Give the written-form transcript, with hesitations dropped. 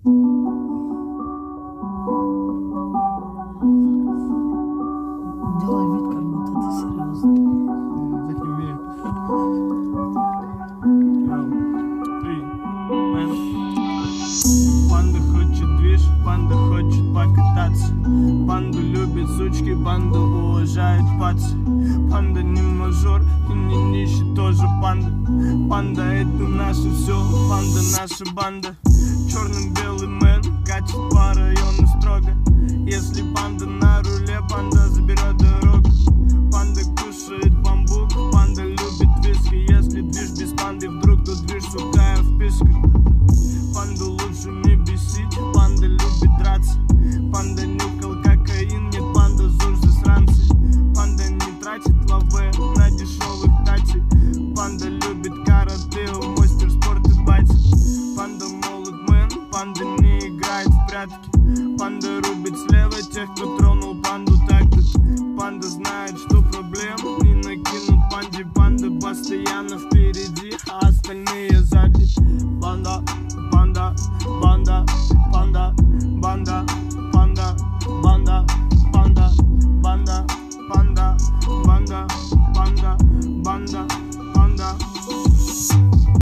Делай вид, как будто ты серьезно. Так не умею. Панда хочет движ, панда хочет покататься. Панду любит сучки, панду уважает пацы. Панда не мажор и не нищий, тоже панда. Панда это наше все, панда наша банда. Черно-белый мэн катит по району строго. Если панда на руле, панда заберет дорогу. Панда кушает бамбук, панда любит виски. Если движ без панды вдруг, то движ сухая вписка. Панду лучше не бесить, панда любит драться. Панда нюхал кокаин, нет, панда зуж засранцы. Панда не тратит лаве на дешевых тачи. Панда любит карате, мастер спорта батя. Панда молод мэн, панда не играет в прятки. Панда рубит слева тех, кто тронул панду так.